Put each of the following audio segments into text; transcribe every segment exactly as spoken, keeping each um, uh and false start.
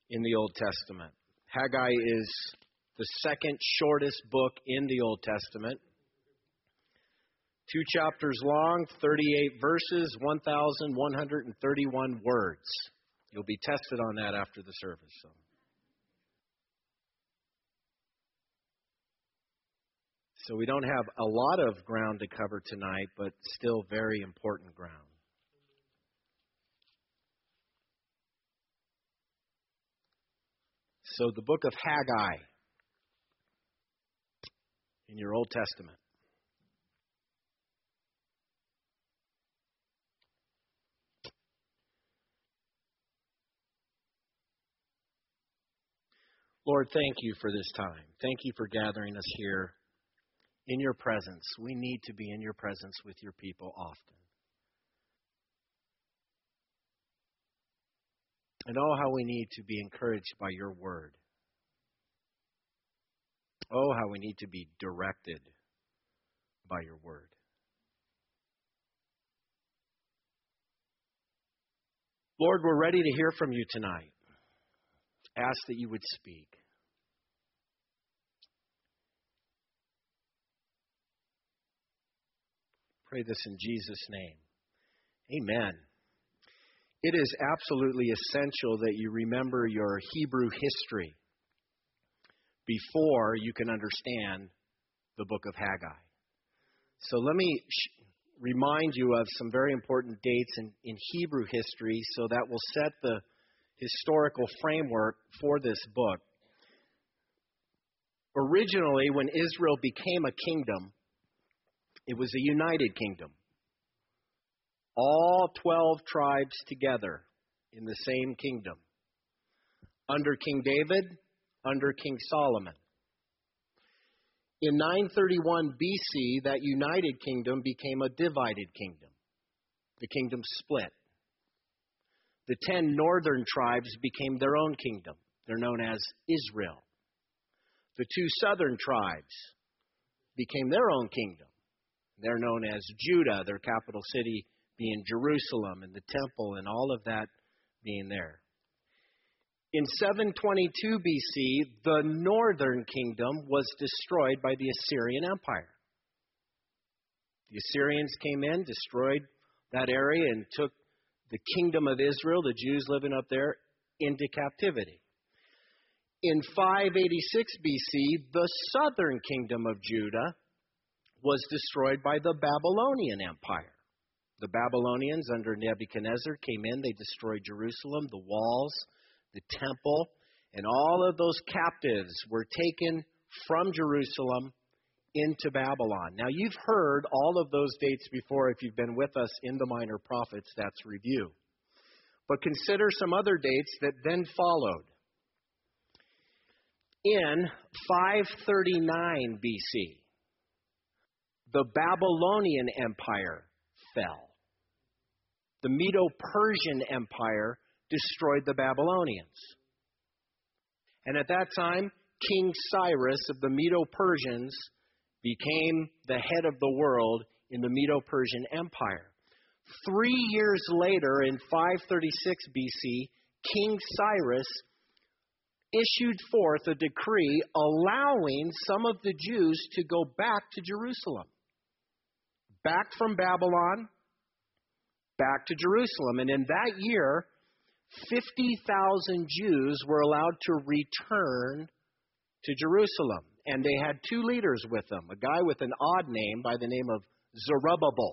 in the Old Testament. Haggai is the second shortest book in the Old Testament. Two chapters long, thirty-eight verses, one thousand one hundred thirty-one words. You'll be tested on that after the service. So. so we don't have a lot of ground to cover tonight, but still very important ground. So the book of Haggai in your Old Testament. Lord, thank you for this time. Thank you for gathering us here in your presence. We need to be in your presence with your people often. And oh, how we need to be encouraged by your word. Oh, how we need to be directed by your word. Lord, we're ready to hear from you tonight. Ask that you would speak. Pray this in Jesus' name. Amen. It is absolutely essential that you remember your Hebrew history before you can understand the book of Haggai. So let me sh- remind you of some very important dates in, in Hebrew history so that will set the historical framework for this book. Originally, when Israel became a kingdom, it was a united kingdom. All twelve tribes together in the same kingdom. Under King David, under King Solomon. In nine thirty-one B C, that united kingdom became a divided kingdom. The kingdom split. The ten northern tribes became their own kingdom. They're known as Israel. The two southern tribes became their own kingdom. They're known as Judah, their capital city being Jerusalem, and the temple and all of that being there. In seven twenty-two B C, the northern kingdom was destroyed by the Assyrian Empire. The Assyrians came in, destroyed that area, and took the kingdom of Israel, the Jews living up there, into captivity. In five eighty-six B C, the southern kingdom of Judah was destroyed by the Babylonian Empire. The Babylonians under Nebuchadnezzar came in, they destroyed Jerusalem, the walls, the temple, and all of those captives were taken from Jerusalem into Babylon. Now, you've heard all of those dates before if you've been with us in the Minor Prophets. That's review. But consider some other dates that then followed. In five thirty-nine B C, the Babylonian Empire fell. The Medo-Persian Empire destroyed the Babylonians. And at that time, King Cyrus of the Medo-Persians became the head of the world in the Medo-Persian Empire. Three years later, in five thirty-six B C, King Cyrus issued forth a decree allowing some of the Jews to go back to Jerusalem. Back from Babylon, back to Jerusalem. And in that year, fifty thousand Jews were allowed to return to Jerusalem. And they had two leaders with them, a guy with an odd name by the name of Zerubbabel.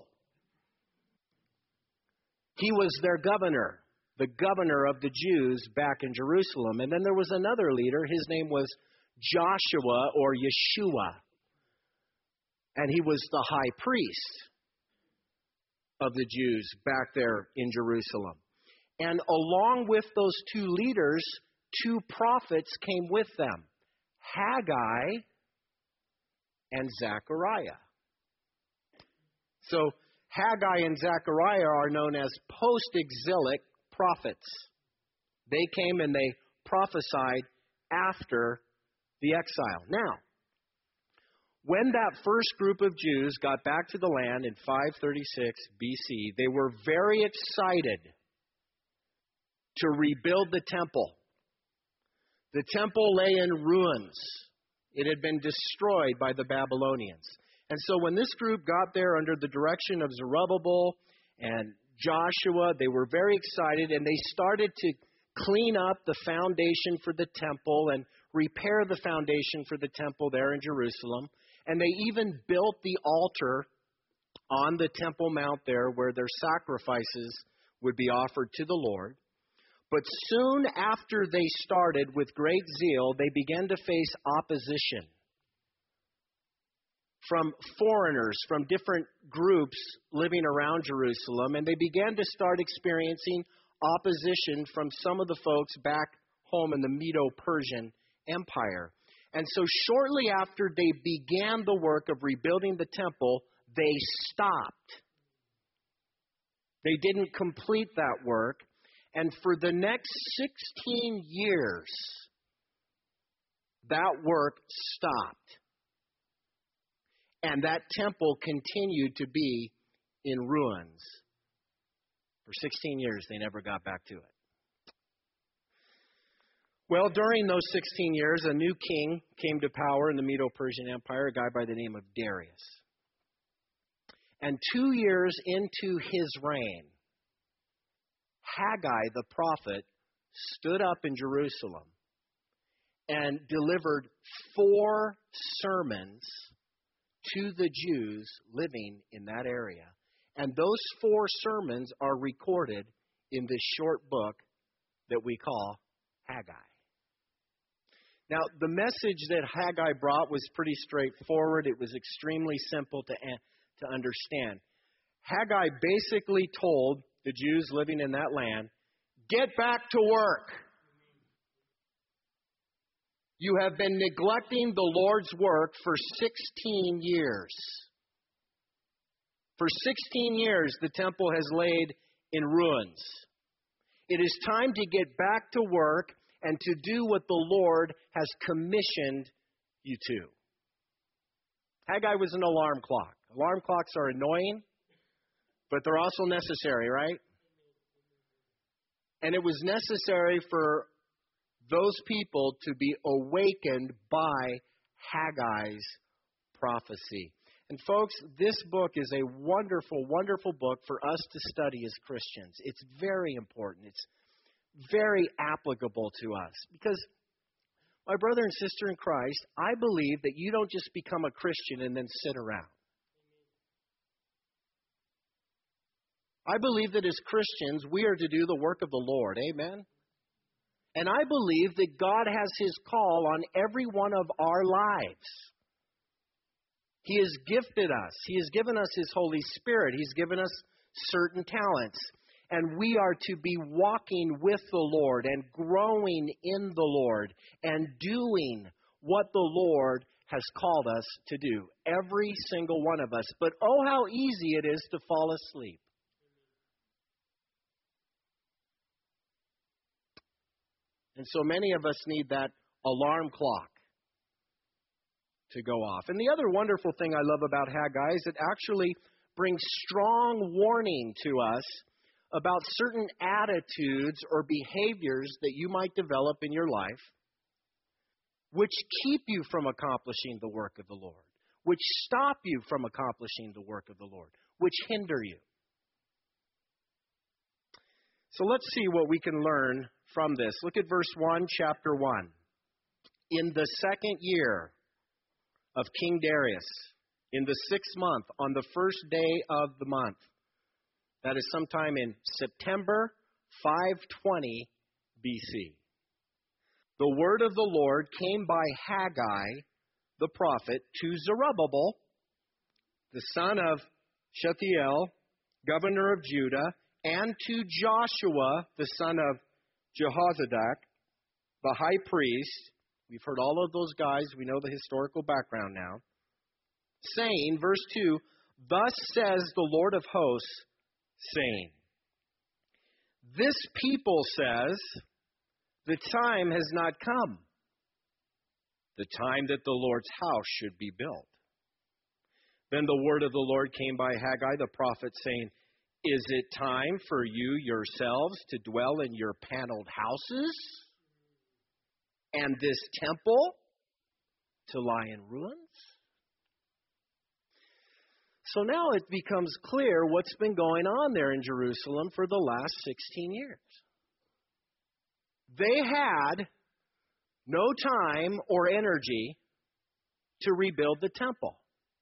He was their governor, the governor of the Jews back in Jerusalem. And then there was another leader. His name was Joshua or Yeshua. And he was the high priest of the Jews back there in Jerusalem. And along with those two leaders, two prophets came with them, Haggai and Zechariah. So Haggai and Zechariah are known as post-exilic prophets. They came and they prophesied after the exile. Now, when that first group of Jews got back to the land in five thirty-six B C, they were very excited to rebuild the temple. The temple lay in ruins. It had been destroyed by the Babylonians. And so when this group got there under the direction of Zerubbabel and Joshua, they were very excited, and they started to clean up the foundation for the temple and repair the foundation for the temple there in Jerusalem. And they even built the altar on the Temple Mount there where their sacrifices would be offered to the Lord. But soon after they started with great zeal, they began to face opposition from foreigners, from different groups living around Jerusalem, and they began to start experiencing opposition from some of the folks back home in the Medo-Persian Empire. And so shortly after they began the work of rebuilding the temple, they stopped. They didn't complete that work. And for the next sixteen years, that work stopped. And that temple continued to be in ruins. For sixteen years, they never got back to it. Well, during those sixteen years, a new king came to power in the Medo-Persian Empire, a guy by the name of Darius. And two years into his reign, Haggai the prophet stood up in Jerusalem and delivered four sermons to the Jews living in that area. And those four sermons are recorded in this short book that we call Haggai. Now, the message that Haggai brought was pretty straightforward. It was extremely simple to, to understand. Haggai basically told the Jews living in that land, get back to work. You have been neglecting the Lord's work for sixteen years. For sixteen years, the temple has laid in ruins. It is time to get back to work and to do what the Lord has commissioned you to. Haggai was an alarm clock. Alarm clocks are annoying, but they're also necessary, right? And it was necessary for those people to be awakened by Haggai's prophecy. And folks, this book is a wonderful, wonderful book for us to study as Christians. It's very important. It's very applicable to us. Because, my brother and sister in Christ, I believe that you don't just become a Christian and then sit around. I believe that as Christians, we are to do the work of the Lord. Amen? And I believe that God has His call on every one of our lives. He has gifted us. He has given us His Holy Spirit. He's given us certain talents. And we are to be walking with the Lord and growing in the Lord and doing what the Lord has called us to do. Every single one of us. But oh, how easy it is to fall asleep. And so many of us need that alarm clock to go off. And the other wonderful thing I love about Haggai is it actually brings strong warning to us about certain attitudes or behaviors that you might develop in your life which keep you from accomplishing the work of the Lord, which stop you from accomplishing the work of the Lord, which hinder you. So let's see what we can learn from this. Look at verse one, chapter one. In the second year of King Darius, in the sixth month, on the first day of the month, that is sometime in September five twenty B C, the word of the Lord came by Haggai the prophet to Zerubbabel, the son of Shealtiel, governor of Judah, and to Joshua, the son of Jehozadak, the high priest. We've heard all of those guys. We know the historical background now. Saying, verse two, thus says the Lord of hosts, saying, this people says, the time has not come, the time that the Lord's house should be built. Then the word of the Lord came by Haggai the prophet, saying, is it time for you yourselves to dwell in your paneled houses and this temple to lie in ruins? So now it becomes clear what's been going on there in Jerusalem for the last sixteen years. They had no time or energy to rebuild the temple.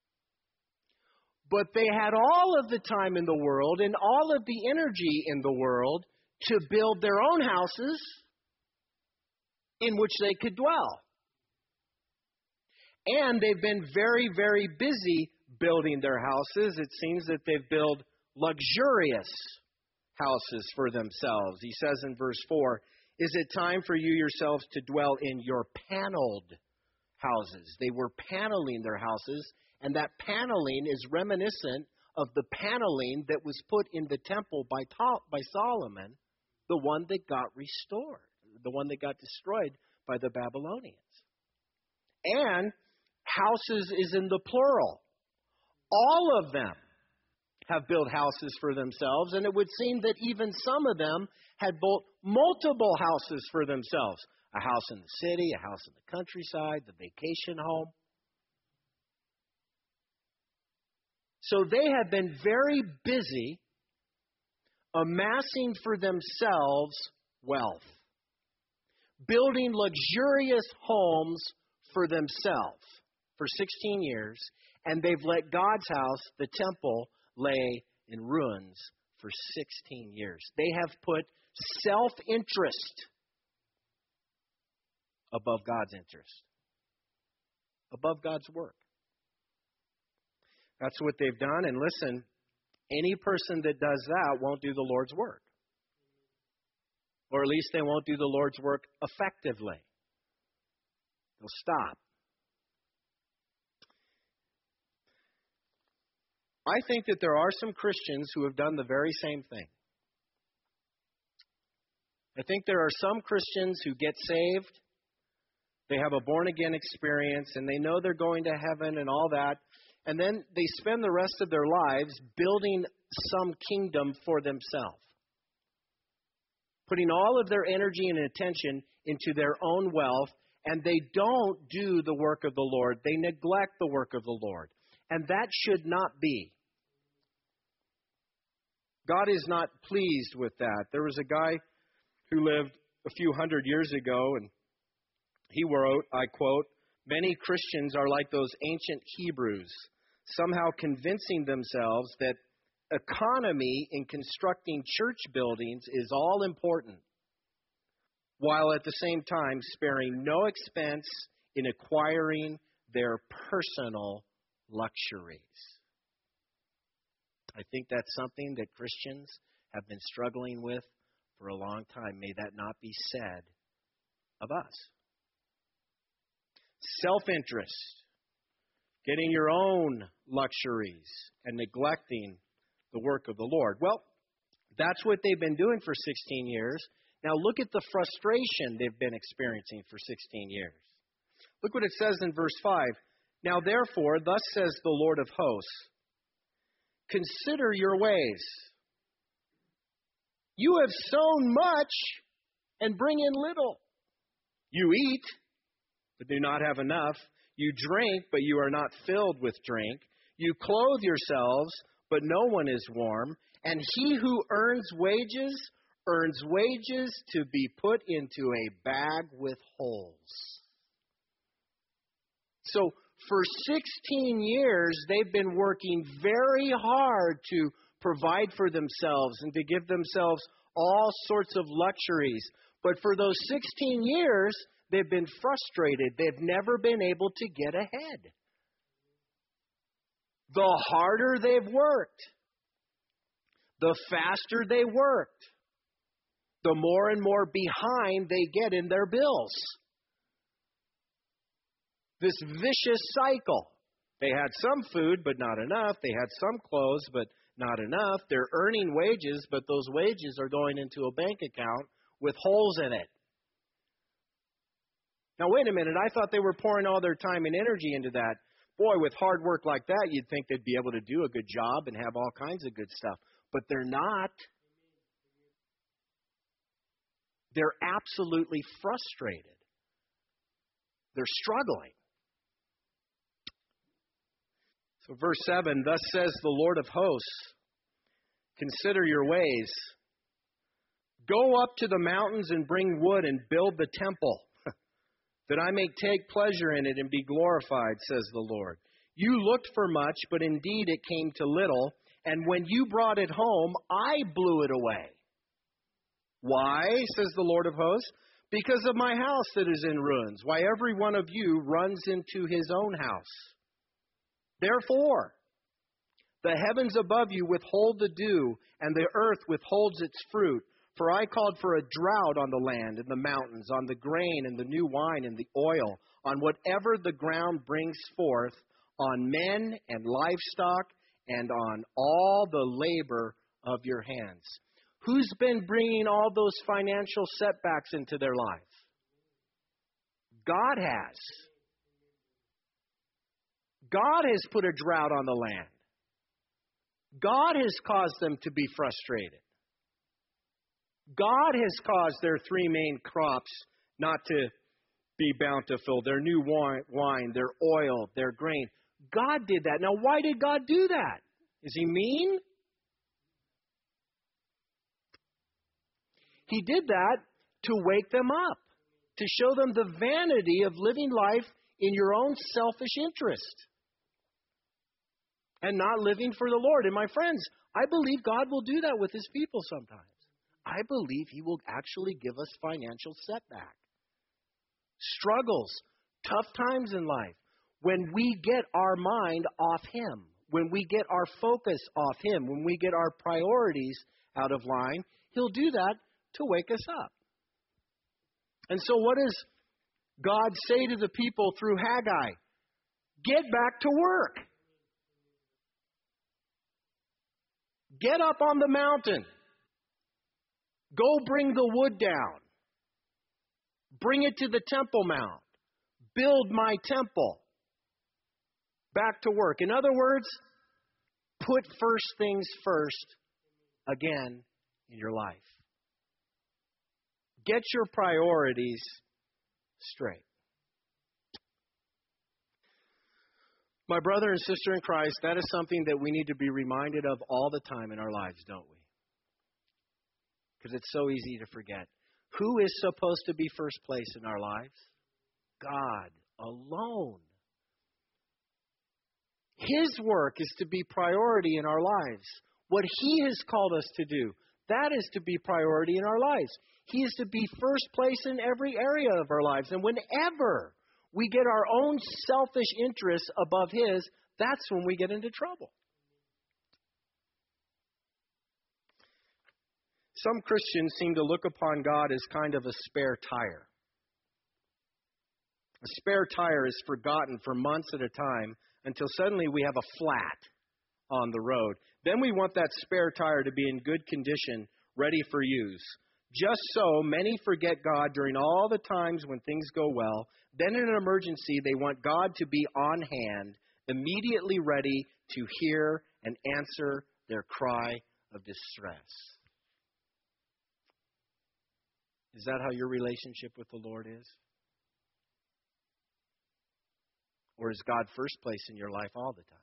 But they had all of the time in the world and all of the energy in the world to build their own houses in which they could dwell. And they've been very, very busy building their houses. It seems that they've built luxurious houses for themselves. He says in verse four, "Is it time for you yourselves to dwell in your paneled houses?" They were paneling their houses, and that paneling is reminiscent of the paneling that was put in the temple by, by Solomon, the one that got restored, the one that got destroyed by the Babylonians. And houses is in the plural. All of them have built houses for themselves, and it would seem that even some of them had built multiple houses for themselves. A house in the city, a house in the countryside, the vacation home. So they have been very busy amassing for themselves wealth, building luxurious homes for themselves for sixteen years, and they've let God's house, the temple, lay in ruins for sixteen years. They have put self-interest above God's interest, above God's work. That's what they've done. And listen, any person that does that won't do the Lord's work. Or at least they won't do the Lord's work effectively. They'll stop. I think that there are some Christians who have done the very same thing. I think there are some Christians who get saved, they have a born-again experience, and they know they're going to heaven and all that, and then they spend the rest of their lives building some kingdom for themselves, putting all of their energy and attention into their own wealth, and they don't do the work of the Lord. They neglect the work of the Lord, and that should not be. God is not pleased with that. There was a guy who lived a few hundred years ago, and he wrote, I quote, "Many Christians are like those ancient Hebrews, somehow convincing themselves that economy in constructing church buildings is all important, while at the same time sparing no expense in acquiring their personal luxuries." I think that's something that Christians have been struggling with for a long time. May that not be said of us. Self-interest, getting your own luxuries, and neglecting the work of the Lord. Well, that's what they've been doing for sixteen years. Now look at the frustration they've been experiencing for sixteen years. Look what it says in verse five. "Now therefore, thus says the Lord of hosts, consider your ways. You have sown much and bring in little. You eat, but do not have enough. You drink, but you are not filled with drink. You clothe yourselves, but no one is warm. And he who earns wages, earns wages to be put into a bag with holes." So for sixteen years, they've been working very hard to provide for themselves and to give themselves all sorts of luxuries. But for those sixteen years, they've been frustrated. They've never been able to get ahead. The harder they've worked, the faster they worked, the more and more behind they get in their bills. This vicious cycle. They had some food, but not enough. They had some clothes, but not enough. They're earning wages, but those wages are going into a bank account with holes in it. Now, wait a minute. I thought they were pouring all their time and energy into that. Boy, with hard work like that, you'd think they'd be able to do a good job and have all kinds of good stuff. But they're not. They're absolutely frustrated. They're struggling. So verse seven, thus says the Lord of hosts, consider your ways. Go up to the mountains and bring wood and build the temple, that I may take pleasure in it and be glorified, says the Lord. You looked for much, but indeed it came to little, and when you brought it home, I blew it away. Why, says the Lord of hosts? Because of my house that is in ruins. Why, every one of you runs into his own house. Therefore, the heavens above you withhold the dew, and the earth withholds its fruit. For I called for a drought on the land and the mountains, on the grain and the new wine and the oil, on whatever the ground brings forth, on men and livestock, and on all the labor of your hands. Who's been bringing all those financial setbacks into their life? God has. God has put a drought on the land. God has caused them to be frustrated. God has caused their three main crops not to be bountiful, their new wine, their oil, their grain. God did that. Now, why did God do that? Is he mean? He did that to wake them up, to show them the vanity of living life in your own selfish interest and not living for the Lord. And my friends, I believe God will do that with his people sometimes. I believe he will actually give us financial setback, struggles, tough times in life. When we get our mind off him, when we get our focus off him, when we get our priorities out of line, he'll do that to wake us up. And so what does God say to the people through Haggai? Get back to work. Get up on the mountain. Go bring the wood down. Bring it to the Temple Mount. Build my temple. Back to work. In other words, put first things first again in your life. Get your priorities straight. My brother and sister in Christ, that is something that we need to be reminded of all the time in our lives, don't we? Because it's so easy to forget. Who is supposed to be first place in our lives? God alone. His work is to be priority in our lives. What he has called us to do, that is to be priority in our lives. He is to be first place in every area of our lives. And whenever we get our own selfish interests above his, that's when we get into trouble. Some Christians seem to look upon God as kind of a spare tire. A spare tire is forgotten for months at a time until suddenly we have a flat on the road. Then we want that spare tire to be in good condition, ready for use. Just so, many forget God during all the times when things go well. Then in an emergency, they want God to be on hand, immediately ready to hear and answer their cry of distress. Is that how your relationship with the Lord is? Or is God first place in your life all the time?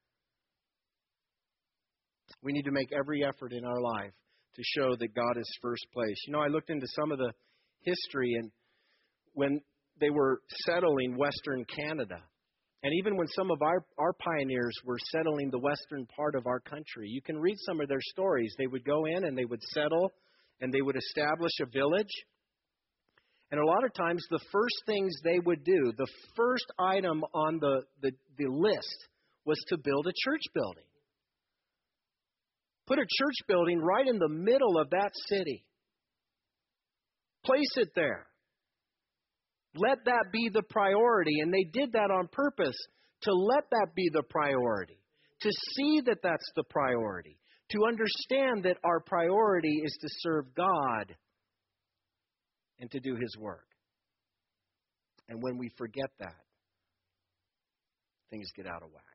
We need to make every effort in our life to show that God is first place. You know, I looked into some of the history, and when they were settling Western Canada, and even when some of our, our pioneers were settling the western part of our country, you can read some of their stories. They would go in and they would settle and they would establish a village. And a lot of times the first things they would do, the first item on the, the, the list was to build a church building. Put a church building right in the middle of that city. Place it there. Let that be the priority. And they did that on purpose, to let that be the priority. To see that that's the priority. To understand that our priority is to serve God and to do his work. And when we forget that, things get out of whack.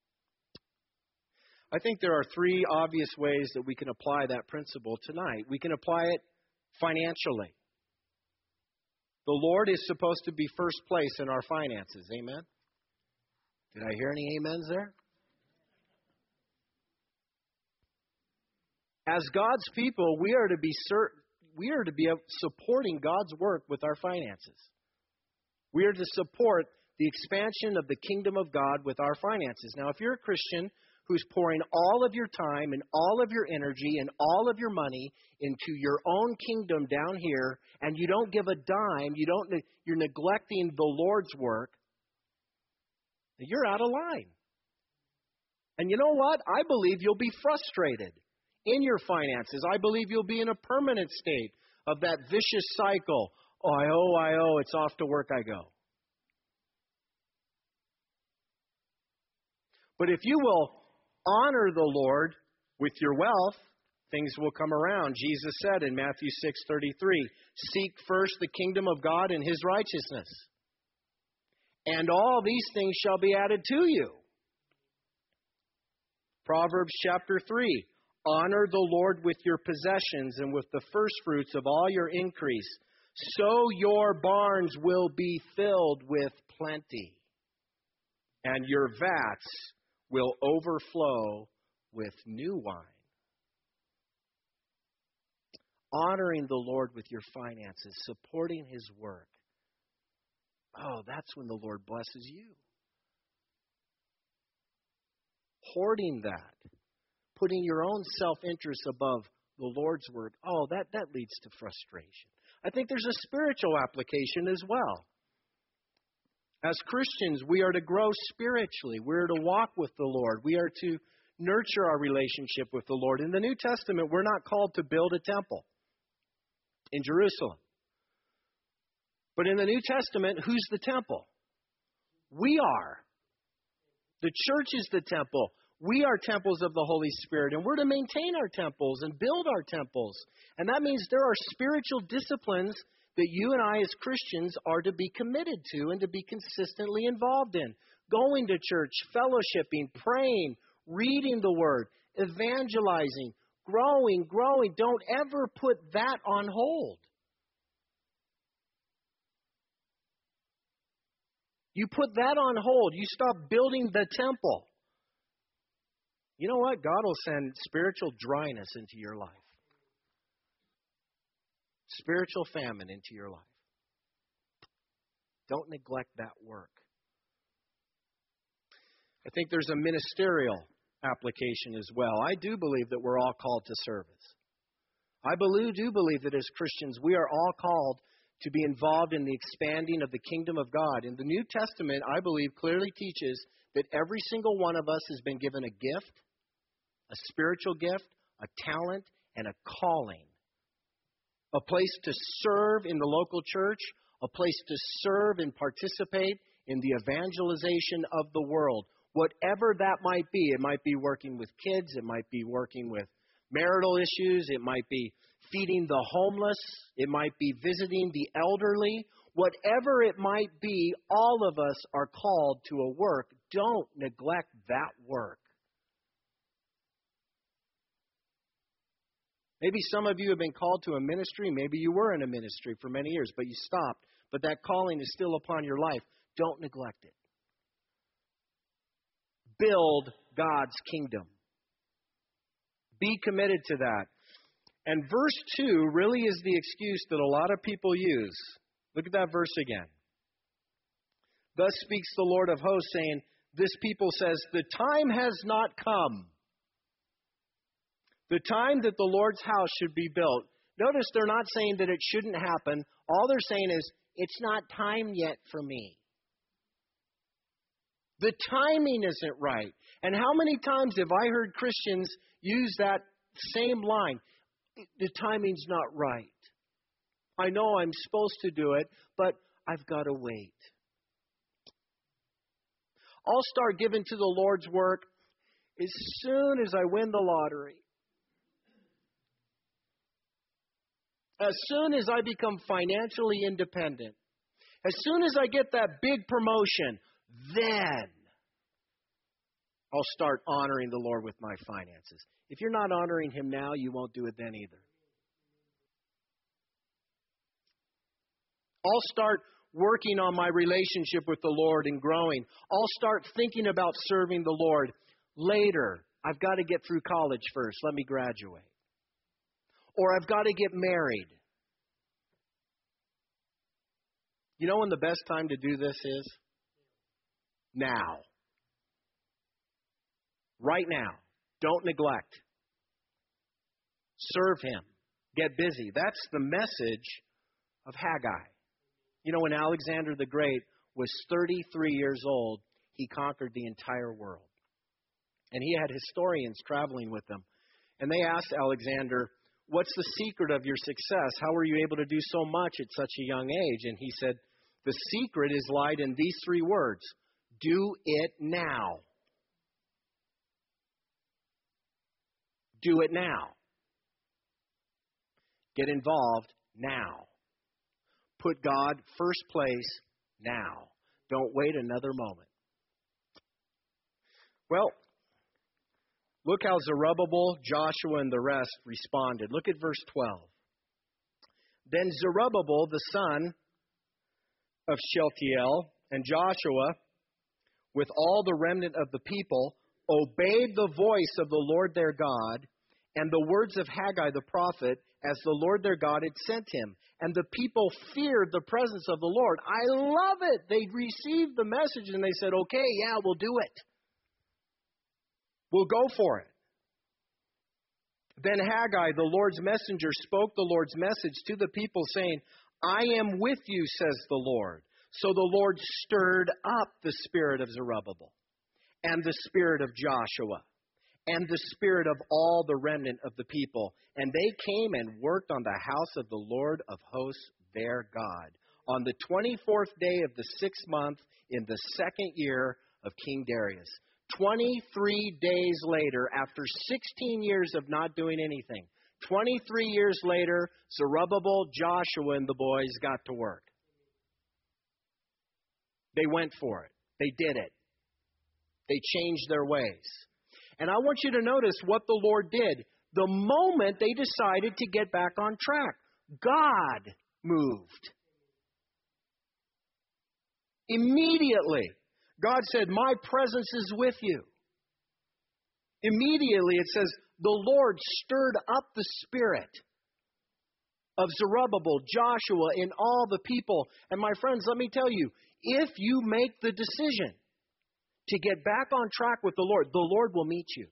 I think there are three obvious ways that we can apply that principle tonight. We can apply it financially. The Lord is supposed to be first place in our finances. Amen? Did I hear any amens there? As God's people, we are to be certain, we are to be supporting God's work with our finances. We are to support the expansion of the kingdom of God with our finances. Now, if you're a Christian who's pouring all of your time and all of your energy and all of your money into your own kingdom down here, and you don't give a dime, you don't, you're neglecting the Lord's work, you're out of line. And you know what? I believe you'll be frustrated in your finances. I believe you'll be in a permanent state of that vicious cycle. Oh, I owe, I owe, it's off to work I go. But if you will honor the Lord with your wealth, things will come around. Jesus said in Matthew six thirty-three, seek first the kingdom of God and His righteousness, and all these things shall be added to you. Proverbs chapter three, honor the Lord with your possessions and with the first fruits of all your increase, so your barns will be filled with plenty, and your vats will overflow with new wine. Honoring the Lord with your finances, supporting His work. Oh, that's when the Lord blesses you. Hoarding that, putting your own self-interest above the Lord's word, oh, that, that leads to frustration. I think there's a spiritual application as well. As Christians, we are to grow spiritually. We are to walk with the Lord. We are to nurture our relationship with the Lord. In the New Testament, we're not called to build a temple in Jerusalem. But in the New Testament, who's the temple? We are. The church is the temple. We are temples of the Holy Spirit, and we're to maintain our temples and build our temples. And that means there are spiritual disciplines that you and I as Christians are to be committed to and to be consistently involved in. Going to church, fellowshipping, praying, reading the Word, evangelizing, growing, growing. Don't ever put that on hold. You put that on hold. You stop building the temple. You know what? God will send spiritual dryness into your life. Spiritual famine into your life. Don't neglect that work. I think there's a ministerial application as well. I do believe that we're all called to service. I believe, do believe that as Christians we are all called to be involved in the expanding of the kingdom of God. And the New Testament, I believe, clearly teaches that every single one of us has been given a gift, a spiritual gift, a talent, and a calling. A place to serve in the local church, a place to serve and participate in the evangelization of the world. Whatever that might be, it might be working with kids, it might be working with marital issues, it might be feeding the homeless, it might be visiting the elderly. Whatever it might be, all of us are called to a work. Don't neglect that work. Maybe some of you have been called to a ministry. Maybe you were in a ministry for many years, but you stopped. But that calling is still upon your life. Don't neglect it. Build God's kingdom. Be committed to that. And verse two really is the excuse that a lot of people use. Look at that verse again. Thus speaks the Lord of hosts, saying, this people says, the time has not come. The time that the Lord's house should be built. Notice they're not saying that it shouldn't happen. All they're saying is, it's not time yet for me. The timing isn't right. And how many times have I heard Christians use that same line? The timing's not right. I know I'm supposed to do it, but I've got to wait. I'll start giving to the Lord's work as soon as I win the lottery. As soon as I become financially independent, as soon as I get that big promotion, then I'll start honoring the Lord with my finances. If you're not honoring Him now, you won't do it then either. I'll start working on my relationship with the Lord and growing. I'll start thinking about serving the Lord later. I've got to get through college first. Let me graduate. Or I've got to get married. You know when the best time to do this is? Now. Right now. Don't neglect. Serve Him. Get busy. That's the message of Haggai. You know, when Alexander the Great was thirty-three years old, he conquered the entire world. And he had historians traveling with him. And they asked Alexander, what's the secret of your success? How were you able to do so much at such a young age? And he said, the secret is lied in these three words. Do it now. Do it now. Get involved now. Put God first place now. Don't wait another moment. Well, look how Zerubbabel, Joshua, and the rest responded. Look at verse twelve. Then Zerubbabel, the son of Shealtiel, and Joshua, with all the remnant of the people, obeyed the voice of the Lord their God and the words of Haggai the prophet, as the Lord their God had sent him. And the people feared the presence of the Lord. I love it. They received the message and they said, okay, yeah, we'll do it. We'll go for it. Then Haggai, the Lord's messenger, spoke the Lord's message to the people, saying, I am with you, says the Lord. So the Lord stirred up the spirit of Zerubbabel and the spirit of Joshua and the spirit of all the remnant of the people. And they came and worked on the house of the Lord of hosts, their God, on the twenty-fourth day of the sixth month in the second year of King Darius. twenty-three days later, after sixteen years of not doing anything, twenty-three years later, Zerubbabel, Joshua, and the boys got to work. They went for it. They did it. They changed their ways. And I want you to notice what the Lord did. The moment they decided to get back on track, God moved. Immediately, God said, my presence is with you. Immediately, it says, the Lord stirred up the spirit of Zerubbabel, Joshua, and all the people. And my friends, let me tell you, if you make the decision to get back on track with the Lord, the Lord will meet you.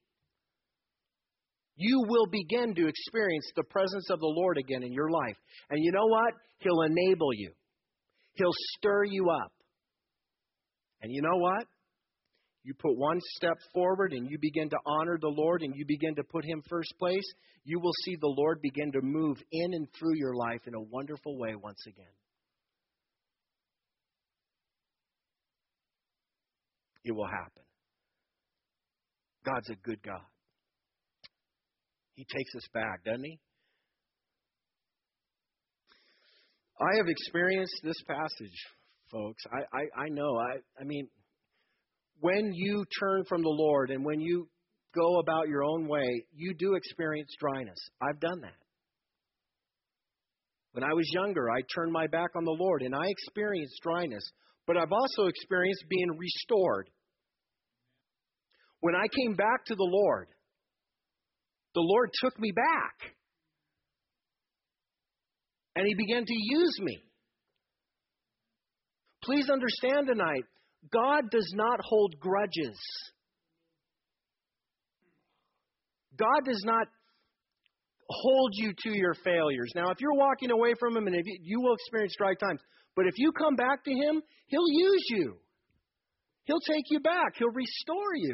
You will begin to experience the presence of the Lord again in your life. And you know what? He'll enable you. He'll stir you up. And you know what? You put one step forward and you begin to honor the Lord and you begin to put Him first place, you will see the Lord begin to move in and through your life in a wonderful way once again. It will happen. God's a good God. He takes us back, doesn't He? I have experienced this passage, folks. I, I, I know. I, I mean, when you turn from the Lord and when you go about your own way, you do experience dryness. I've done that. When I was younger, I turned my back on the Lord and I experienced dryness. But I've also experienced being restored. When I came back to the Lord, the Lord took me back. And He began to use me. Please understand tonight, God does not hold grudges. God does not hold you to your failures. Now, if you're walking away from Him, and if you, you will experience dry times, but if you come back to Him, He'll use you. He'll take you back. He'll restore you.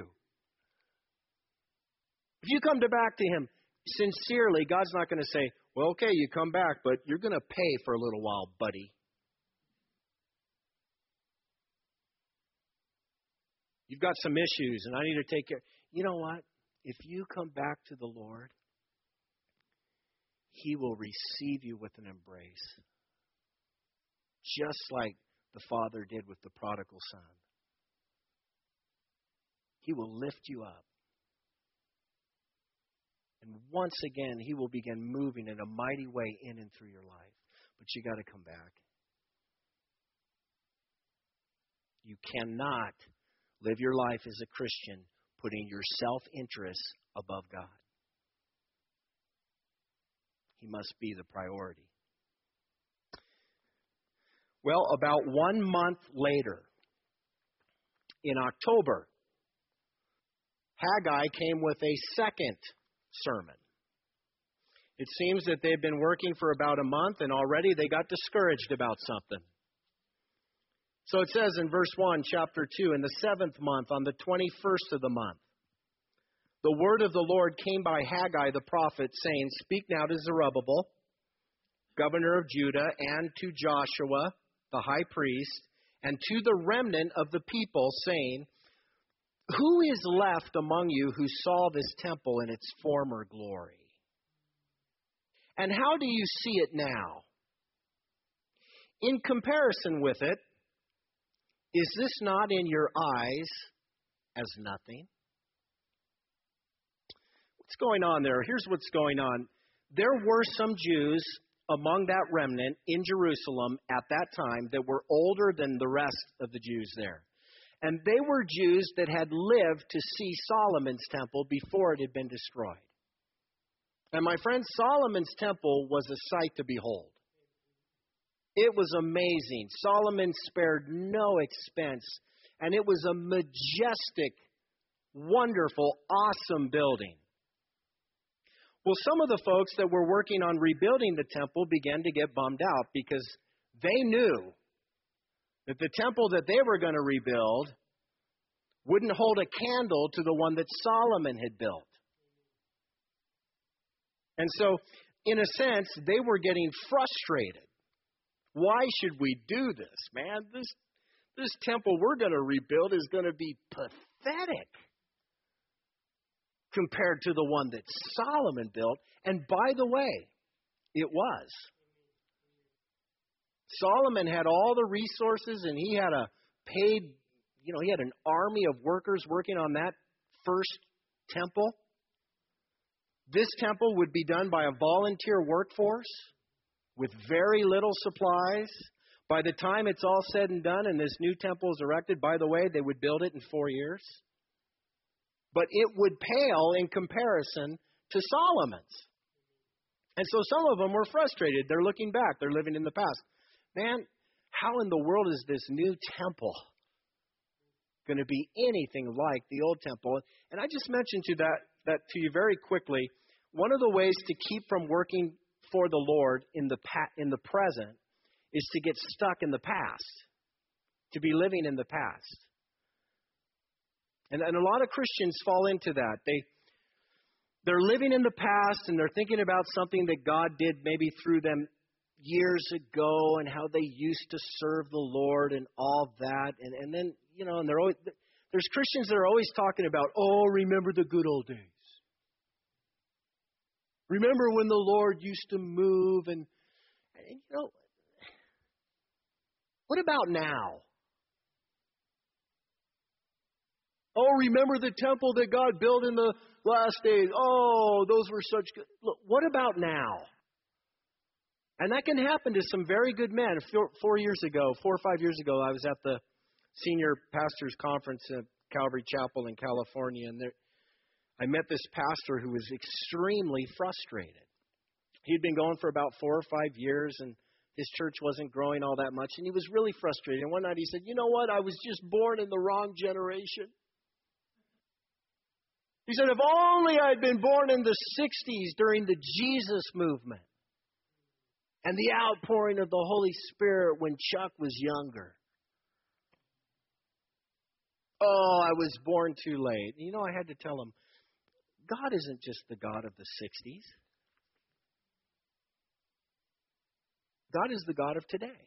If you come to back to Him sincerely, God's not going to say, well, okay, you come back, but you're going to pay for a little while, buddy. You've got some issues, and I need to take care. You know what? If you come back to the Lord, He will receive you with an embrace. Just like the Father did with the prodigal son. He will lift you up. And once again, He will begin moving in a mighty way in and through your life. But you got to come back. You cannot live your life as a Christian putting your self-interest above God. He must be the priority. Well, about one month later, in October, Haggai came with a second sermon. It seems that they've been working for about a month, and already they got discouraged about something. So it says in verse one, chapter two, in the seventh month, on the twenty-first of the month, the word of the Lord came by Haggai the prophet, saying, Speak now to Zerubbabel, governor of Judah, and to Joshua, the high priest, and to the remnant of the people, saying, Who is left among you who saw this temple in its former glory? And how do you see it now? In comparison with it, is this not in your eyes as nothing? What's going on there? Here's what's going on. There were some Jews among that remnant in Jerusalem at that time that were older than the rest of the Jews there. And they were Jews that had lived to see Solomon's temple before it had been destroyed. And my friend, Solomon's temple was a sight to behold. It was amazing. Solomon spared no expense, and it was a majestic, wonderful, awesome building. Well, some of the folks that were working on rebuilding the temple began to get bummed out because they knew that the temple that they were going to rebuild wouldn't hold a candle to the one that Solomon had built. And so, in a sense, they were getting frustrated. Why should we do this, man? This, this temple we're going to rebuild is going to be pathetic compared to the one that Solomon built. And by the way, it was. Solomon had all the resources, and he had a paid, you know, he had an army of workers working on that first temple. This temple would be done by a volunteer workforce with very little supplies. By the time it's all said and done and this new temple is erected, by the way, they would build it in four years. But it would pale in comparison to Solomon's. And so some of them were frustrated. They're looking back. They're living in the past. Man, how in the world is this new temple going to be anything like the old temple? And I just mentioned to that, that to you very quickly. One of the ways to keep from working for the Lord in the pa- in the present is to get stuck in the past, to be living in the past. And, and a lot of Christians fall into that. They, they're living in the past, and they're thinking about something that God did maybe through them years ago and how they used to serve the Lord and all that. And, and then, you know, and they're always, there's Christians that are always talking about, oh, remember the good old days. Remember when the Lord used to move and, and, you know, what about now? Oh, remember the temple that God built in the last days? Oh, those were such good. Look, what about now? And that can happen to some very good men. Four, four years ago, four or five years ago, I was at the senior pastors conference at Calvary Chapel in California, and there, I met this pastor who was extremely frustrated. He'd been going for about four or five years, and his church wasn't growing all that much, and he was really frustrated. And one night he said, you know what? I was just born in the wrong generation. He said, if only I'd been born in the sixties during the Jesus movement and the outpouring of the Holy Spirit when Chuck was younger. Oh, I was born too late. You know, I had to tell him, God isn't just the God of the sixties. God is the God of today.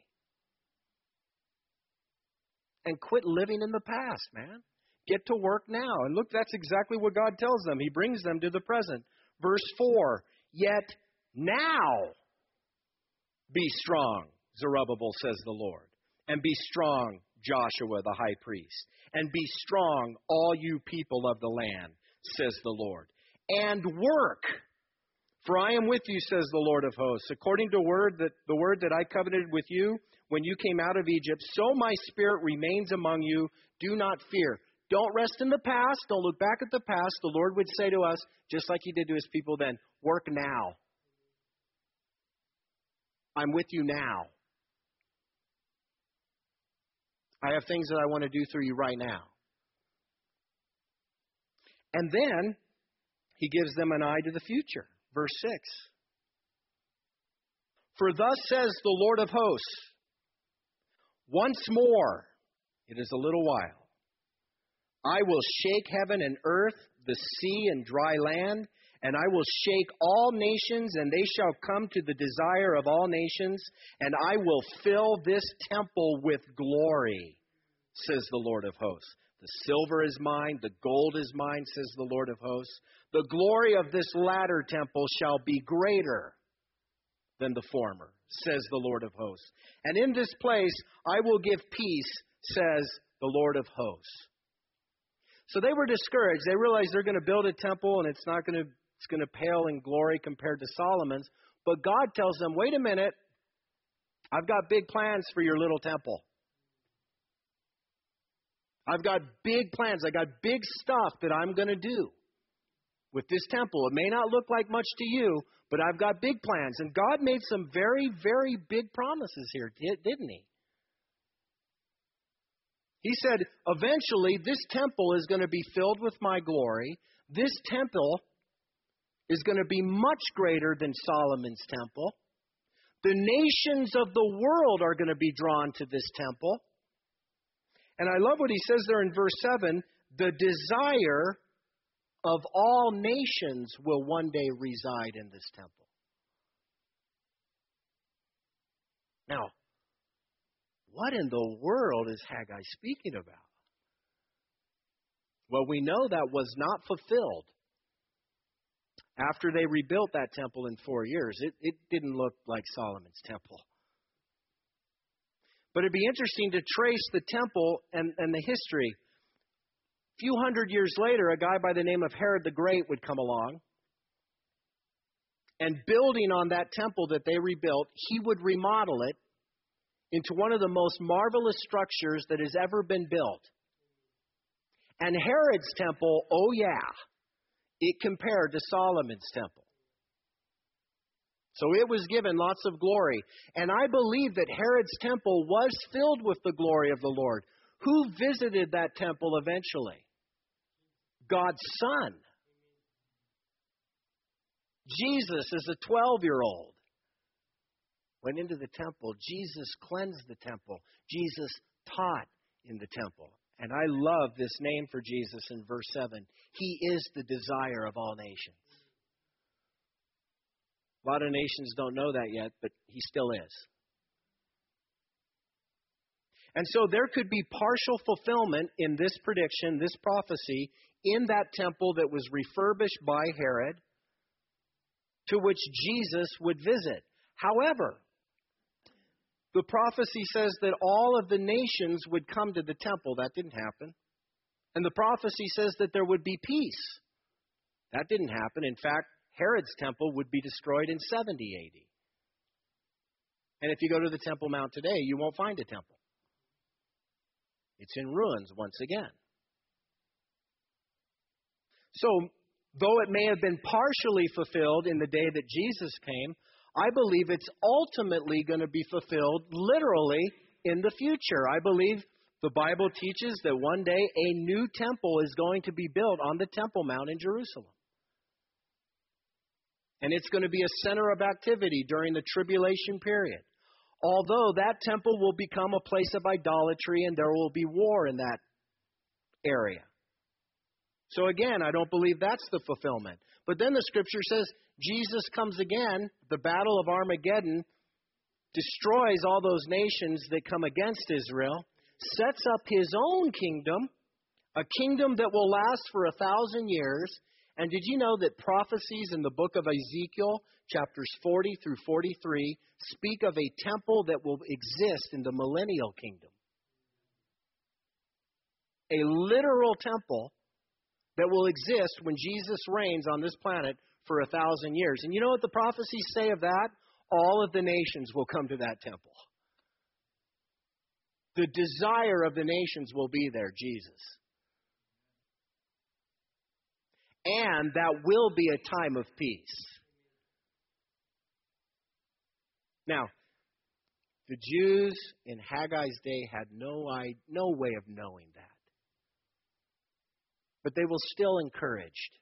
And quit living in the past, man. Get to work now. And look, that's exactly what God tells them. He brings them to the present. Verse four, yet now be strong, Zerubbabel, says the Lord. And be strong, Joshua the high priest. And be strong, all you people of the land, says the Lord. And work, for I am with you, says the Lord of hosts. According to word that the word that I covenanted with you when you came out of Egypt, so my Spirit remains among you. Do not fear. Don't rest in the past. Don't look back at the past. The Lord would say to us, just like He did to His people then, work now. I'm with you now. I have things that I want to do through you right now. And then He gives them an eye to the future. Verse six. For thus says the Lord of hosts, once more, it is a little while, I will shake heaven and earth, the sea and dry land, and I will shake all nations, and they shall come to the desire of all nations, and I will fill this temple with glory, says the Lord of hosts. The silver is mine, the gold is mine, says the Lord of hosts. The glory of this latter temple shall be greater than the former, says the Lord of hosts. And in this place I will give peace, says the Lord of hosts. So they were discouraged. They realized they're going to build a temple and it's not going to it's going to pale in glory compared to Solomon's. But God tells them, wait a minute, I've got big plans for your little temple. I've got big plans. I got big stuff that I'm going to do with this temple. It may not look like much to you, but I've got big plans. And God made some very, very big promises here, didn't He? He said, eventually, this temple is going to be filled with my glory. This temple is going to be much greater than Solomon's temple. The nations of the world are going to be drawn to this temple. And I love what He says there in verse seven, the desire of all nations will one day reside in this temple. Now, what in the world is Haggai speaking about? Well, we know that was not fulfilled. After they rebuilt that temple in four years, it, it didn't look like Solomon's temple. But it'd be interesting to trace the temple and, and the history. A few hundred years later, a guy by the name of Herod the Great would come along. And building on that temple that they rebuilt, he would remodel it into one of the most marvelous structures that has ever been built. And Herod's temple, oh yeah, it compared to Solomon's temple. So it was given lots of glory. And I believe that Herod's temple was filled with the glory of the Lord. Who visited that temple eventually? God's Son. Jesus, as a twelve-year-old, went into the temple. Jesus cleansed the temple. Jesus taught in the temple. And I love this name for Jesus in verse seven. He is the desire of all nations. A lot of nations don't know that yet, but He still is. And so there could be partial fulfillment in this prediction, this prophecy, in that temple that was refurbished by Herod, to which Jesus would visit. However, the prophecy says that all of the nations would come to the temple. That didn't happen. And the prophecy says that there would be peace. That didn't happen. In fact, Herod's temple would be destroyed in seventy A D. And if you go to the Temple Mount today, you won't find a temple. It's in ruins once again. So, though it may have been partially fulfilled in the day that Jesus came, I believe it's ultimately going to be fulfilled literally in the future. I believe the Bible teaches that one day a new temple is going to be built on the Temple Mount in Jerusalem. And it's going to be a center of activity during the tribulation period. Although that temple will become a place of idolatry and there will be war in that area. So again, I don't believe that's the fulfillment. But then the Scripture says Jesus comes again, the battle of Armageddon, destroys all those nations that come against Israel, sets up His own kingdom, a kingdom that will last for a thousand years. And did you know that prophecies in the book of Ezekiel, chapters forty through forty-three, speak of a temple that will exist in the millennial kingdom? A literal temple that will exist when Jesus reigns on this planet for a thousand years. And you know what the prophecies say of that? All of the nations will come to that temple. The desire of the nations will be there, Jesus. And that will be a time of peace. Now, the Jews in Haggai's day had no, no way of knowing that. But they will still encouraged.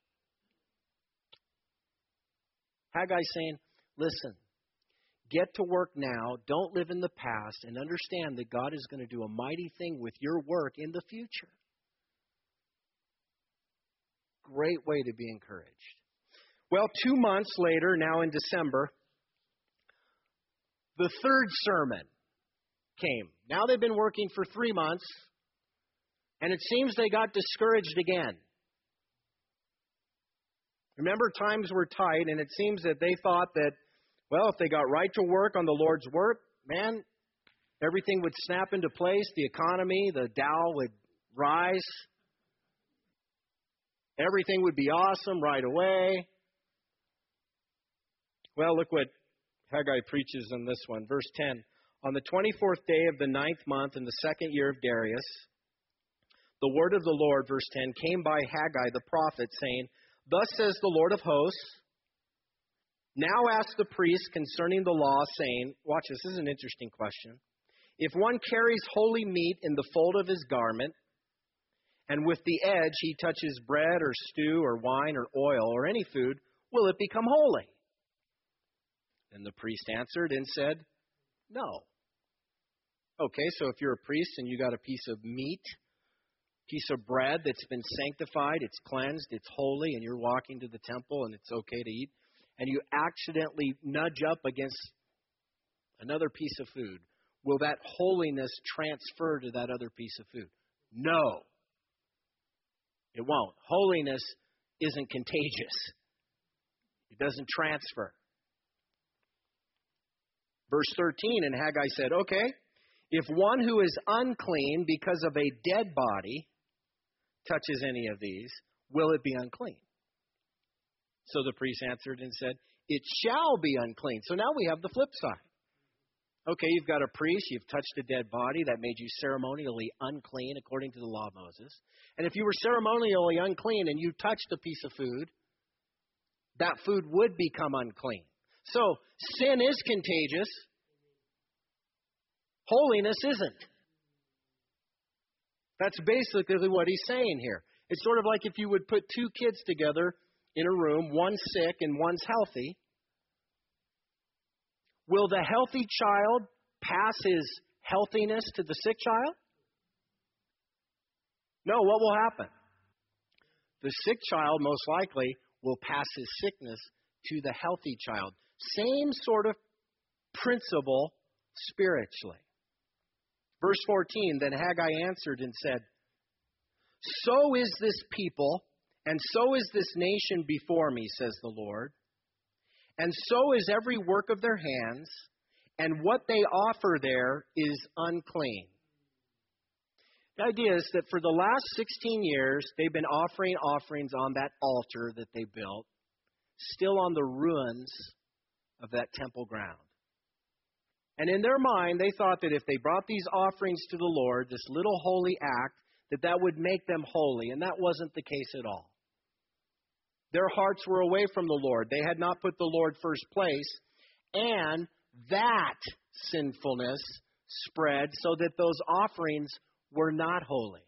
Haggai's saying, listen, get to work now. Don't live in the past, and understand that God is going to do a mighty thing with your work in the future. Great way to be encouraged. Well, two months later, now in December, the third sermon came. Now they've been working for three months, and it seems they got discouraged again. Remember, times were tight, and it seems that they thought that, well, if they got right to work on the Lord's work, man, everything would snap into place. The economy, the Dow would rise. Everything would be awesome right away. Well, look what Haggai preaches on this one. Verse ten. On the twenty-fourth day of the ninth month in the second year of Darius, the word of the Lord, verse ten, came by Haggai the prophet, saying, Thus says the Lord of hosts, now ask the priest concerning the law, saying, watch this, this is an interesting question. If one carries holy meat in the fold of his garment, and with the edge he touches bread or stew or wine or oil or any food, will it become holy? And the priest answered and said, no. Okay, so if you're a priest and you got a piece of meat, piece of bread that's been sanctified, it's cleansed, it's holy, and you're walking to the temple and it's okay to eat, and you accidentally nudge up against another piece of food, will that holiness transfer to that other piece of food? No. It won't. Holiness isn't contagious. It doesn't transfer. Verse thirteen, and Haggai said, okay, if one who is unclean because of a dead body touches any of these, will it be unclean? So the priest answered and said, it shall be unclean. So now we have the flip side. Okay, you've got a priest, you've touched a dead body, that made you ceremonially unclean according to the law of Moses. And if you were ceremonially unclean and you touched a piece of food, that food would become unclean. So sin is contagious. Holiness isn't. That's basically what he's saying here. It's sort of like if you would put two kids together in a room, one's sick and one's healthy. Will the healthy child pass his healthiness to the sick child? No, what will happen? The sick child, most likely, will pass his sickness to the healthy child. Same sort of principle spiritually. Verse fourteen, then Haggai answered and said, so is this people, and so is this nation before me, says the Lord. And so is every work of their hands, and what they offer there is unclean. The idea is that for the last sixteen years, they've been offering offerings on that altar that they built, still on the ruins of that temple ground. And in their mind, they thought that if they brought these offerings to the Lord, this little holy act, that that would make them holy. And that wasn't the case at all. Their hearts were away from the Lord. They had not put the Lord first place. And that sinfulness spread so that those offerings were not holy.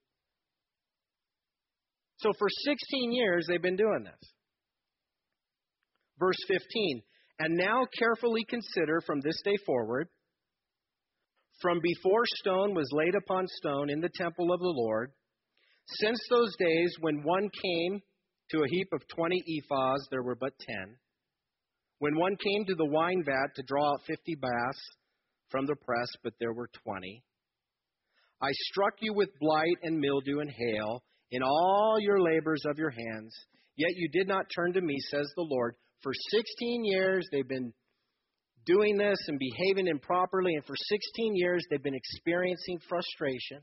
So for sixteen years, they've been doing this. Verse fifteen, and now carefully consider from this day forward, from before stone was laid upon stone in the temple of the Lord, since those days when one came to a heap of twenty ephahs, there were but ten. When one came to the wine vat to draw out fifty baths from the press, but there were twenty. I struck you with blight and mildew and hail in all your labors of your hands, yet you did not turn to me, says the Lord. For sixteen years they've been doing this and behaving improperly, and for sixteen years they've been experiencing frustration.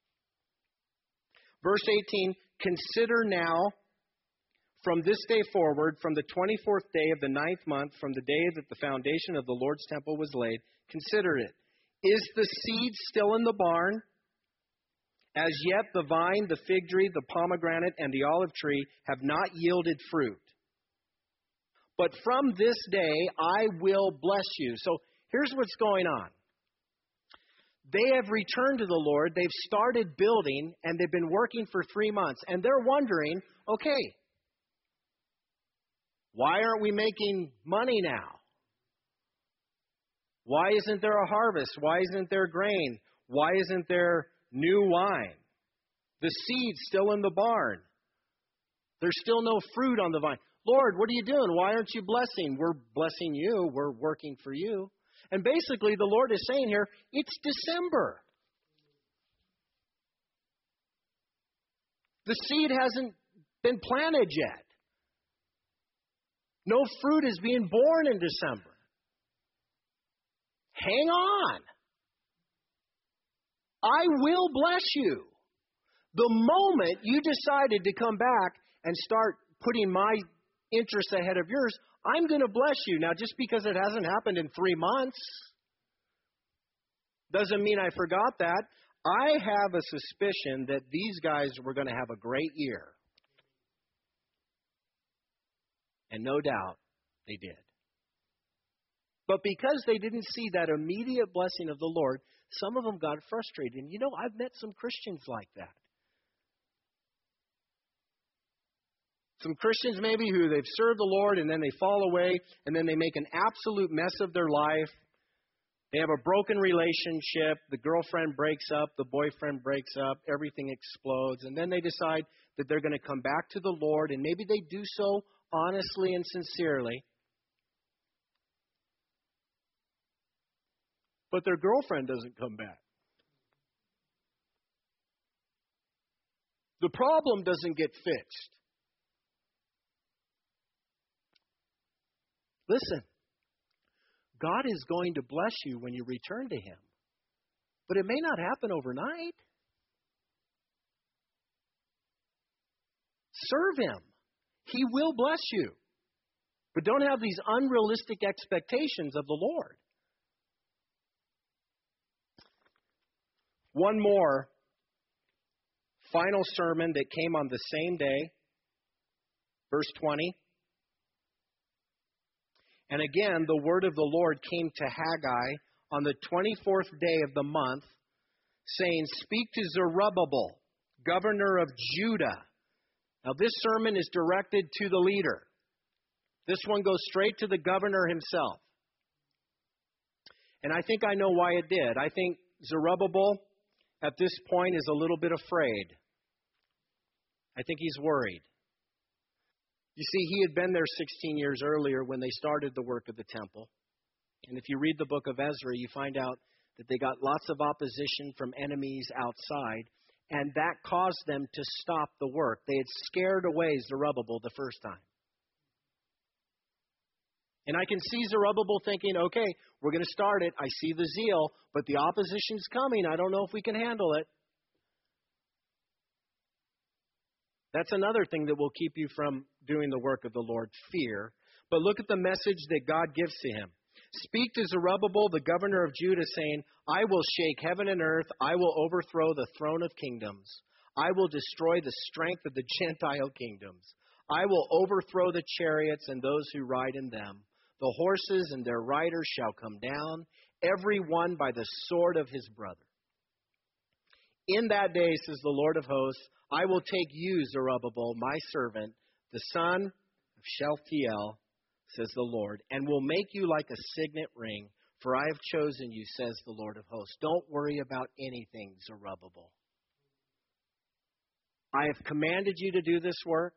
Verse eighteen, consider now from this day forward, from the twenty-fourth day of the ninth month, from the day that the foundation of the Lord's temple was laid, consider it. Is the seed still in the barn? As yet the vine, the fig tree, the pomegranate, and the olive tree have not yielded fruit. But from this day I will bless you. So here's what's going on. They have returned to the Lord. They've started building, and they've been working for three months. And they're wondering, okay, why aren't we making money now? Why isn't there a harvest? Why isn't there grain? Why isn't there new wine? The seed's still in the barn. There's still no fruit on the vine. Lord, what are you doing? Why aren't you blessing? We're blessing you. We're working for you. And basically, the Lord is saying here, it's December. The seed hasn't been planted yet. No fruit is being born in December. Hang on. I will bless you. The moment you decided to come back and start putting my interests ahead of yours, I'm going to bless you. Now, just because it hasn't happened in three months doesn't mean I forgot that. I have a suspicion that these guys were going to have a great year. And no doubt they did. But because they didn't see that immediate blessing of the Lord, some of them got frustrated. And you know, I've met some Christians like that. Some Christians maybe who they've served the Lord and then they fall away and then they make an absolute mess of their life. They have a broken relationship. The girlfriend breaks up. The boyfriend breaks up. Everything explodes. And then they decide that they're going to come back to the Lord, and maybe they do so honestly and sincerely. But their girlfriend doesn't come back. The problem doesn't get fixed. Listen, God is going to bless you when you return to Him. But it may not happen overnight. Serve Him. He will bless you. But don't have these unrealistic expectations of the Lord. One more final sermon that came on the same day, verse twenty. And again, the word of the Lord came to Haggai on the twenty-fourth day of the month, saying, "Speak to Zerubbabel, governor of Judah." Now, this sermon is directed to the leader. This one goes straight to the governor himself. And I think I know why it did. I think Zerubbabel, at this point, is a little bit afraid. I think he's worried. You see, he had been there sixteen years earlier when they started the work of the temple. And if you read the book of Ezra, you find out that they got lots of opposition from enemies outside, and that caused them to stop the work. They had scared away Zerubbabel the first time. And I can see Zerubbabel thinking, okay, we're going to start it. I see the zeal, but the opposition's coming. I don't know if we can handle it. That's another thing that will keep you from doing the work of the Lord, fear. But look at the message that God gives to him. Speak to Zerubbabel, the governor of Judah, saying, I will shake heaven and earth. I will overthrow the throne of kingdoms. I will destroy the strength of the Gentile kingdoms. I will overthrow the chariots and those who ride in them. The horses and their riders shall come down, every one by the sword of his brother. In that day, says the Lord of hosts, I will take you, Zerubbabel, my servant, the son of Shealtiel, says the Lord, and will make you like a signet ring, for I have chosen you, says the Lord of hosts. Don't worry about anything, Zerubbabel. I have commanded you to do this work.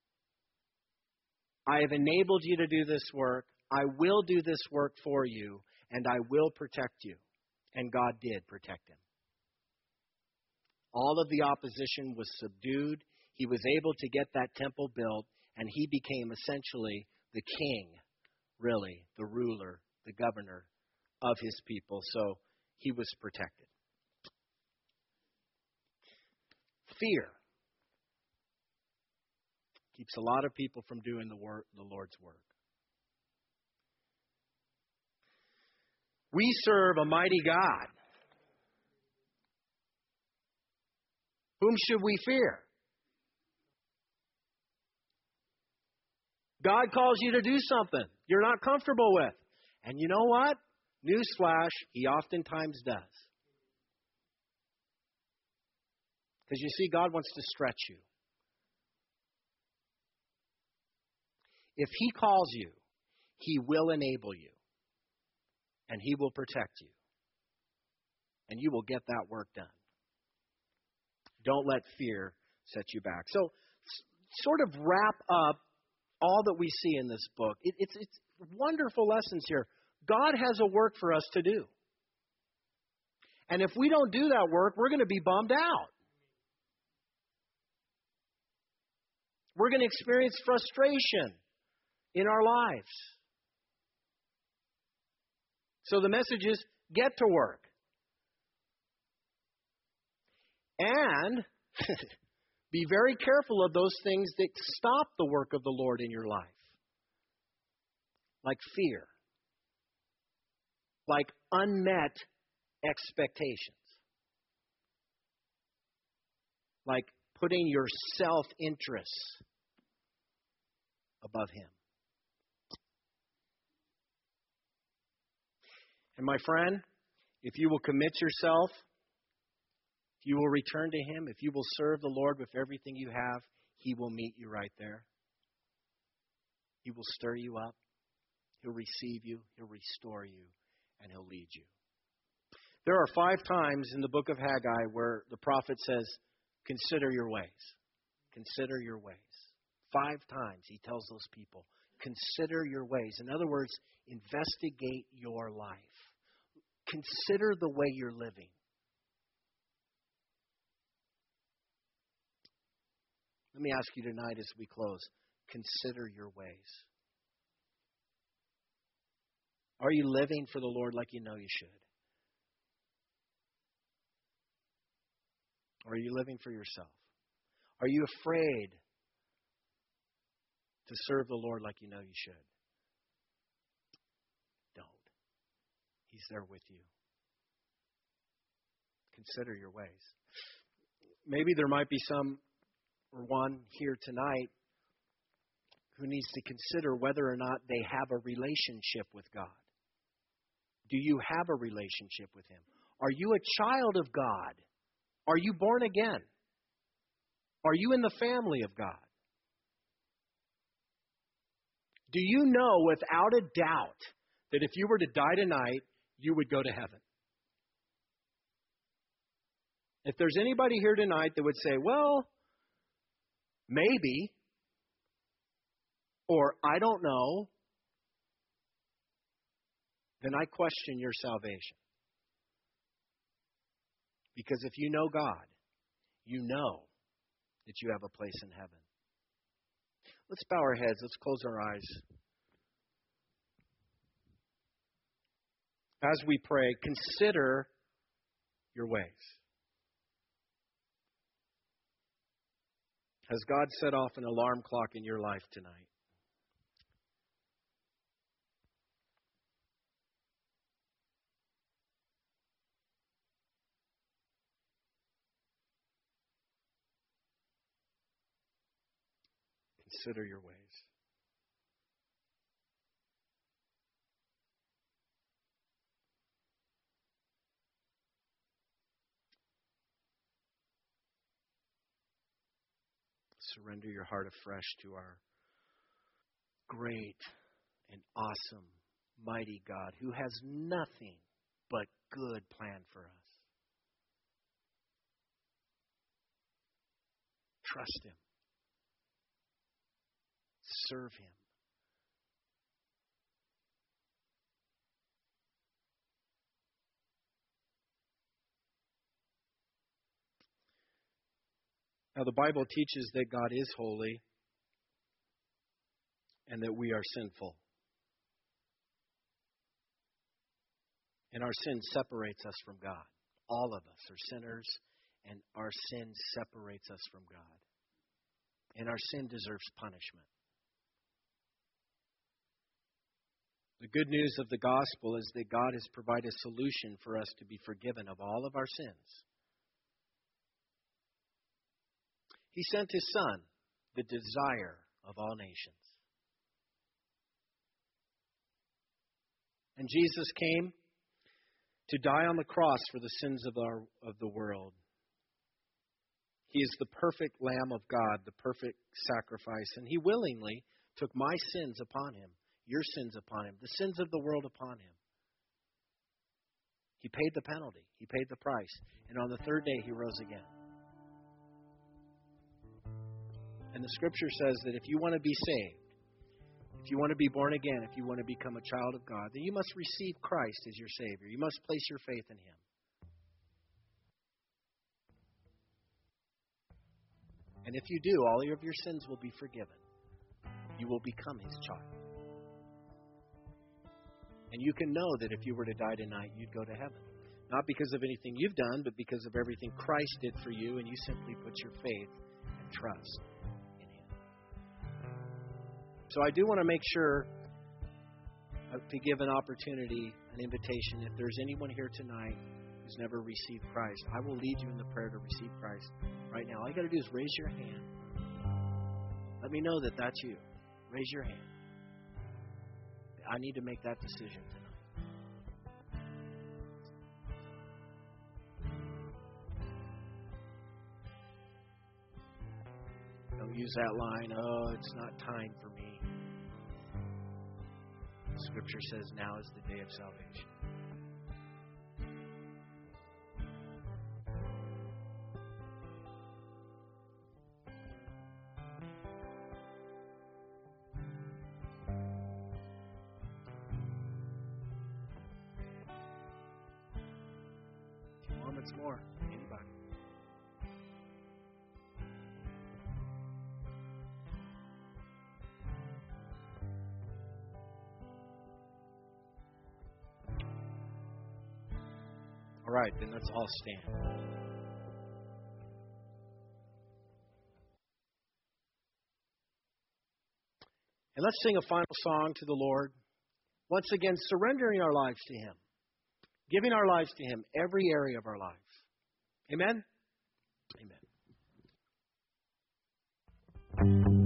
I have enabled you to do this work. I will do this work for you, and I will protect you. And God did protect him. All of the opposition was subdued. He was able to get that temple built, and he became essentially the king, really, the ruler, the governor of his people. So he was protected. Fear keeps a lot of people from doing the work, the Lord's work. We serve a mighty God. Whom should we fear? God calls you to do something you're not comfortable with. And you know what? Newsflash, He oftentimes does. Because you see, God wants to stretch you. If He calls you, He will enable you. And He will protect you. And you will get that work done. Don't let fear set you back. So, sort of wrap up all that we see in this book. It, it's, it's wonderful lessons here. God has a work for us to do. And if we don't do that work, we're going to be bummed out. We're going to experience frustration in our lives. So the message is, get to work. And be very careful of those things that stop the work of the Lord in your life. Like fear. Like unmet expectations. Like putting your self-interests above Him. And my friend, if you will commit yourself, if you will return to Him, if you will serve the Lord with everything you have, He will meet you right there. He will stir you up. He'll receive you. He'll restore you. And He'll lead you. There are five times in the book of Haggai where the prophet says, consider your ways. Consider your ways. Five times he tells those people, consider your ways. In other words, investigate your life. Consider the way you're living. Let me ask you tonight as we close, consider your ways. Are you living for the Lord like you know you should? Or are you living for yourself? Are you afraid to serve the Lord like you know you should? Don't. He's there with you. Consider your ways. Maybe there might be some or one here tonight who needs to consider whether or not they have a relationship with God. Do you have a relationship with Him? Are you a child of God? Are you born again? Are you in the family of God? Do you know without a doubt that if you were to die tonight, you would go to heaven? If there's anybody here tonight that would say, well, maybe, or I don't know, then I question your salvation. Because if you know God, you know that you have a place in heaven. Let's bow our heads. Let's close our eyes. As we pray, consider your ways. Has God set off an alarm clock in your life tonight? Consider your ways. Surrender your heart afresh to our great and awesome, mighty God who has nothing but good planned for us. Trust Him. Serve Him. Now, the Bible teaches that God is holy and that we are sinful. And our sin separates us from God. All of us are sinners, and our sin separates us from God. And our sin deserves punishment. The good news of the gospel is that God has provided a solution for us to be forgiven of all of our sins. He sent His Son, the desire of all nations. And Jesus came to die on the cross for the sins of our of the world. He is the perfect Lamb of God, the perfect sacrifice, and He willingly took my sins upon Him, your sins upon Him, the sins of the world upon Him. He paid the penalty. He paid the price. And on the third day, He rose again. And the Scripture says that if you want to be saved, if you want to be born again, if you want to become a child of God, then you must receive Christ as your Savior. You must place your faith in Him. And if you do, all of your sins will be forgiven. You will become His child. And you can know that if you were to die tonight, you'd go to heaven. Not because of anything you've done, but because of everything Christ did for you, and you simply put your faith and trust in Him. So I do want to make sure to give an opportunity, an invitation. If there's anyone here tonight who's never received Christ, I will lead you in the prayer to receive Christ right now. All you got to do is raise your hand. Let me know that that's you. Raise your hand. I need to make that decision tonight. Don't use that line, oh, it's not time for me. Scripture says now is the day of salvation. Moments more. Anybody. All right, then let's all stand. And let's sing a final song to the Lord. Once again, surrendering our lives to Him. Giving our lives to Him, every area of our lives. Amen? Amen.